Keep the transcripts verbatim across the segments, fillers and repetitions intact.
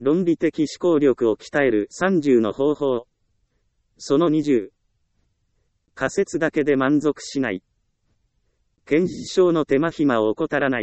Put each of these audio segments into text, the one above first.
論理的思考力を鍛えるさんじゅうの方法。そのにじゅう。仮説だけで満足しない。検証の手間暇を怠らない。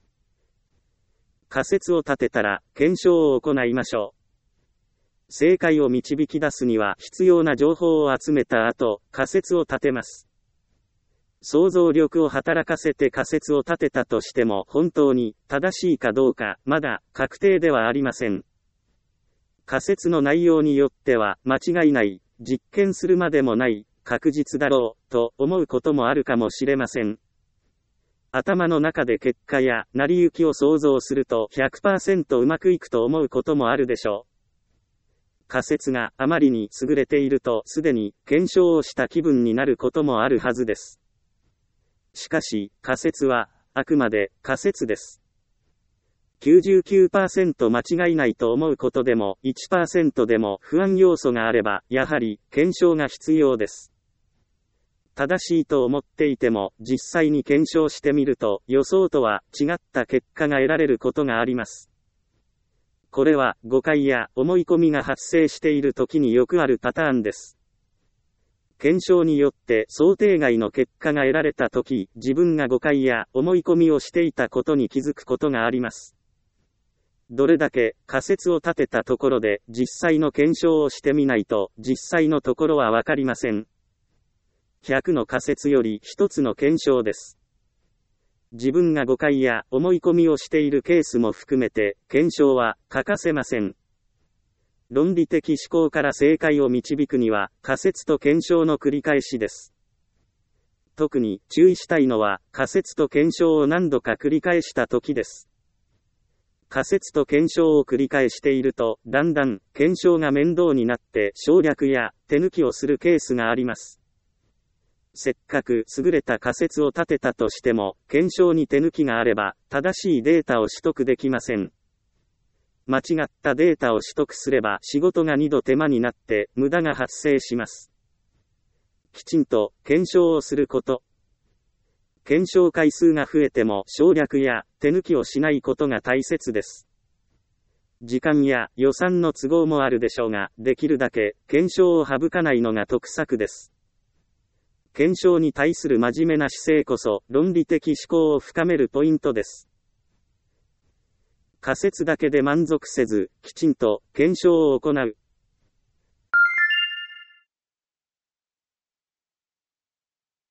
仮説を立てたら、検証を行いましょう。正解を導き出すには必要な情報を集めた後、仮説を立てます。想像力を働かせて仮説を立てたとしても本当に正しいかどうかまだ確定ではありません。仮説の内容によっては間違いない、実験するまでもない、確実だろうと思うこともあるかもしれません。頭の中で結果や成り行きを想像すると ひゃくパーセント うまくいくと思うこともあるでしょう。仮説があまりに優れているとすでに検証をした気分になることもあるはずです。しかし、仮説はあくまで仮説です。きゅうじゅうきゅうパーセント 間違いないと思うことでも いちパーセント でも不安要素があれば、やはり検証が必要です。正しいと思っていても実際に検証してみると予想とは違った結果が得られることがあります。これは誤解や思い込みが発生している時によくあるパターンです。検証によって想定外の結果が得られた時、自分が誤解や思い込みをしていたことに気づくことがあります。どれだけ仮説を立てたところで実際の検証をしてみないと実際のところはわかりません。ひゃくの仮説よりひとつの検証です。自分が誤解や思い込みをしているケースも含めて検証は欠かせません。論理的思考から正解を導くには仮説と検証の繰り返しです。特に注意したいのは仮説と検証を何度か繰り返した時です。仮説と検証を繰り返しているとだんだん検証が面倒になって省略や手抜きをするケースがあります。せっかく優れた仮説を立てたとしても、検証に手抜きがあれば、正しいデータを取得できません。間違ったデータを取得すれば仕事がにど手間になって無駄が発生します。きちんと検証をすること。検証回数が増えても省略や手抜きをしないことが大切です。時間や予算の都合もあるでしょうが、できるだけ検証を省かないのが得策です。検証に対する真面目な姿勢こそ論理的思考を深めるポイントです。仮説だけで満足せず、きちんと検証を行う。